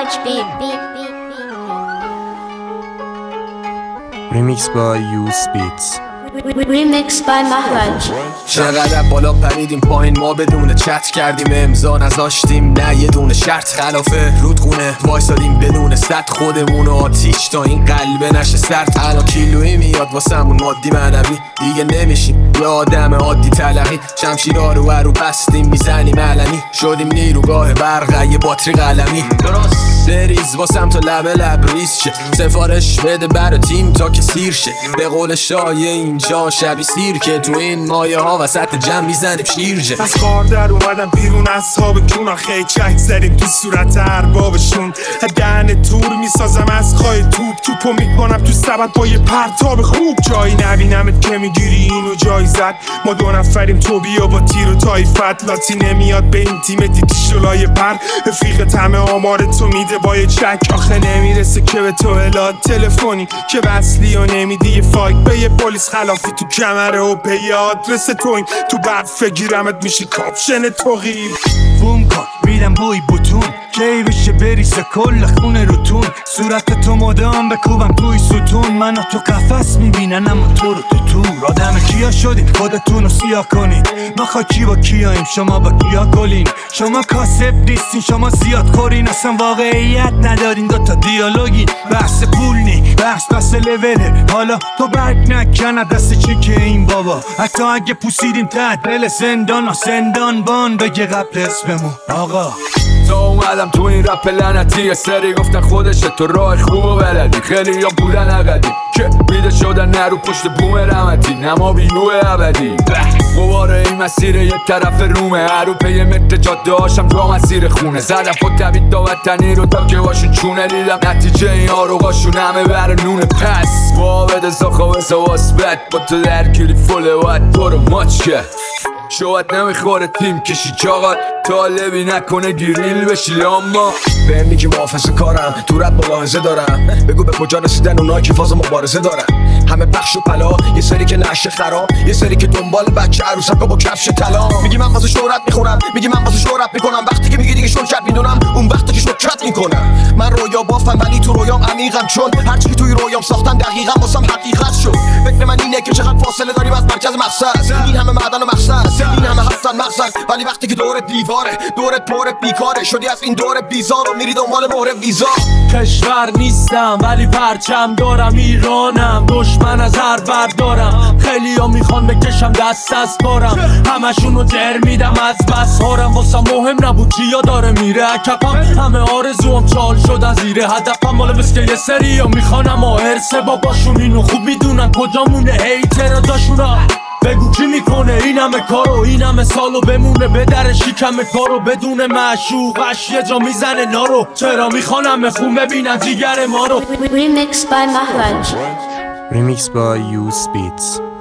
Maharaj beat. Remix by You Speeds. Remix by Maharaj. چقدر بالا پریدیم پایین ما بدون چت کردیم امضا نذاشتیم نه یه دونه شرط خلافه رودخونه وایسادیم بدون صد خودمون آتیش تا این قلبه نشه سرد الان کیلویی میاد واسمون مادی معنوی دیگه نمیشیم یه آدم عادی تلقی شمشیرها رو ورو بستیم میزنیم علنی شدیم نیروگاه برق یه باتری قلمی درست بریز واسم تا لب ریز شه سفارش بده برا تیم تا که سیر شه به قول شایه اینجا شبی سیر که تو این مایه ها وسط جمع میزنیم شیرجه از کار در اومدم بیرون اصحاب کیونا خیلی چک زدیم تو صورت اربابشون دهن تور میسازم از خواهی توپو میکنم تو سبد با یه پرتاب خوب جایی نبینمت که میگیری اینو جایی زد ما دو نفریم تو بیا با تیر و تایفت لاتی نمیاد به این تیم دیدی شلای پر رفیقت همه آمار تو میده با یه چک آخه نمیرسه که به تو الا تلفنی که وصلی و نمیدی یه فایک به یه پلیس خلافی تو کمره و به یه آدرس توین تو برف گیرمت میشی کاپشن توغیب بوم کن میدم بوی بوتون کی بشه بریسه کل خونه روتون صورت تو مدام بکوبم توی ستون من تو قفس میبینن اما تو رو تو تور آدم کیا شدین خودتون رو سیاه کنین ما خاکی با کیاییم شما با کیا گلین شما کاسب نیستین شما زیاد خورین اصلا واقعیت ندارین دوتا دیالوگین بحث پول نی بحث لوله حالا تو برگ نکنه دست چی که این بابا حتی اگه پوسیدیم ته دل زندان بان بگه قبل اسممون آقا تا اومدم تو این رپ لعنتی یه سری گفتن خودشه تو راه خوب و بلدی خیلی یا بودن اقدی که میده شدن نرو پشت بوم رحمتی نما بیرو ابدی قواره این مسیر یه طرف رومه هرو پی متر جاده هاشم تو مسیر خونه زدم خود دوید داوطنی رو تا که باشون چونه دیدم نتیجه این آروغاشون همه بر نونه پس وابد زاخوه زواس بد با تو درگیری فله باید برو ماچ کرد شاید نمیخوره تیم کشی چاقات طالبی نکنه گریل بشی اما بهم میگی محافظه کارم تو رد ملاحظه دارم بگو به کجا رسیدن اونایی که فاز مبارزه دارن همه پخش و پلا یه سری که نشه خراب یه سری که دنبال بچه عروسکا با کفش طلا میگی من واسه شهرت میخونم میگی من واسه شهرت میکنم وقتی که میگی دیگه شرکت میدونم اون وقتی که شرکت میکنم من رویا بافم ولی تو رویام عمیقم چون هرچی که توی رویام ساختن دقیقاً واسم حقیقت شد فکر من اینه که چقدر فاصله داریم از مرکز مقصد این همه معدن و مقصد این همه هستن مقصد ولی وقتی که دورت دیواره دورت پر بیکاره شدی از این دور بیزار و میری دنبال مهر ویزا کشور نیستم ولی پرچم دارم ایرانم دشمن از هر بردارم خیلی ها میخوان بکشم دست از کارم همشون رو جر میدم از بس هارم واسه مهم نبود چیا داره میره اکپم همه آرزوام چال شد از زیره هدفم مال مسکه یه سری ها میخوانم هرسه باباشون اینو خوب میدونن کجا مونه هیتر جاشونا بگو کی میکنه این همه کارو این همه سالو بمونه به در شکم کارو بدون معشوقش یه جا میزنه نارو چرا میخوانم خون ببینن جیگر ما رو Remix by Maharaj. Remix by You Speeds.